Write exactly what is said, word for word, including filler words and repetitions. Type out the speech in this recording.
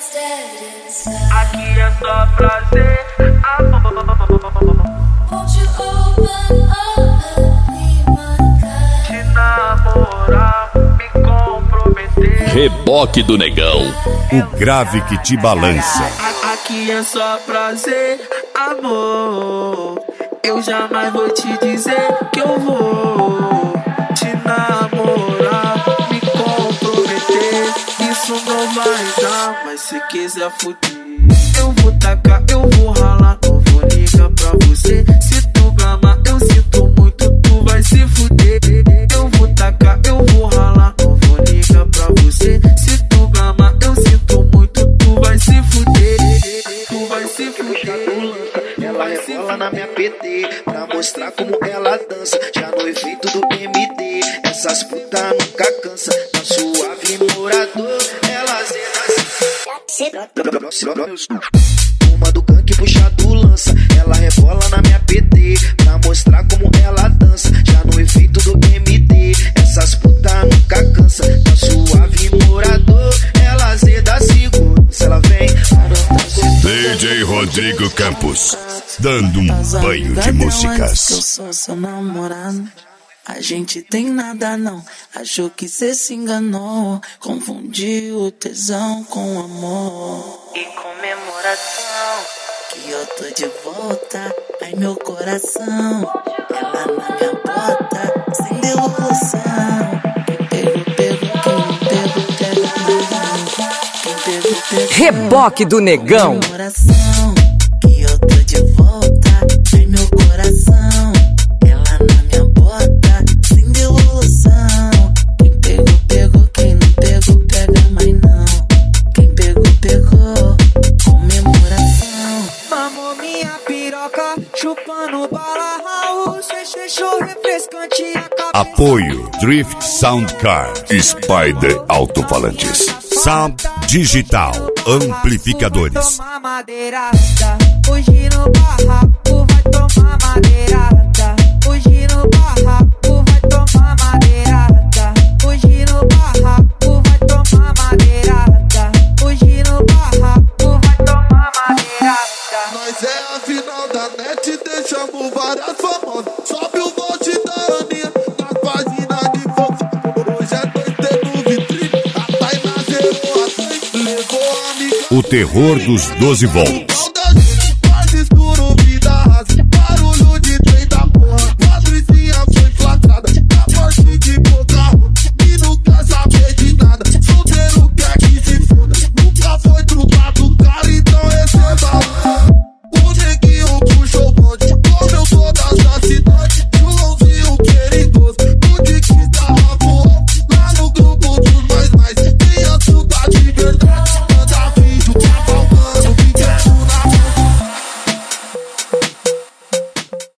Aqui é só prazer, amor. Te namorar, me comprometer. Reboque do Negão, o grave que te balança. Aqui é só prazer, amor. Eu jamais vou te dizer que eu vou te namorar, me comprometer. Isso não vai dar, mas se quiser fuder, eu vou tacar, eu vou ralar, não vou ligar pra você. Se tu gama, eu sinto muito, tu vai se fuder. Eu vou tacar, eu vou ralar, não vou ligar pra você. Se tu gama, eu sinto muito, tu vai se fuder. Tu vai se fuder. Ela rebola na minha P T pra mostrar como ela dança. Já no efeito do M D, essas putas nunca cansa. Tá suave morador, ela zera. Uma do gangue puxa do lança. Ela rebola na minha P T pra mostrar como ela dança. Já no efeito do M D, essas putas nunca cansa. Tá suave morador, ela zera segurança. Ela vem D J Rodrigo Campos, dando um banho de músicas. Eu sou seu namorado. A gente tem nada não. Achou que cê se enganou. Confundiu o tesão com amor. E comemoração que eu tô de volta. Ai meu coração, ela na minha bota, sem devolução. Quem pegou, pegou, quem não pegou, pega mais. Quem pegou, pegou. Reboque do Negão. Comemoração que eu tô de volta. Ai meu coração, ela na minha bota, sem devolução. Quem pegou, pegou, quem não pegou, pega mais não. Quem pegou, pegou, comemoração. Mamou minha piroca, chupando bala Raul. Deixou refrescante a cabeça. Apoio Drift Sound Card, Spider Alto-Falantes, Sound Digital, Amplificadores. Tomar madeirada, hoje no barraco vai tomar madeirada. Hoje no barraco vai tomar madeirada. Hoje no barraco vai tomar madeirada. Hoje no barraco vai tomar madeirada. Nós é a final da net, deixamos várias famosas. Sobe o volte da Aninha nas páginas de fofoca. Hoje é dois T no vitrine, a Tainá zerou a três, levou a amiga. O terror dos doze volts.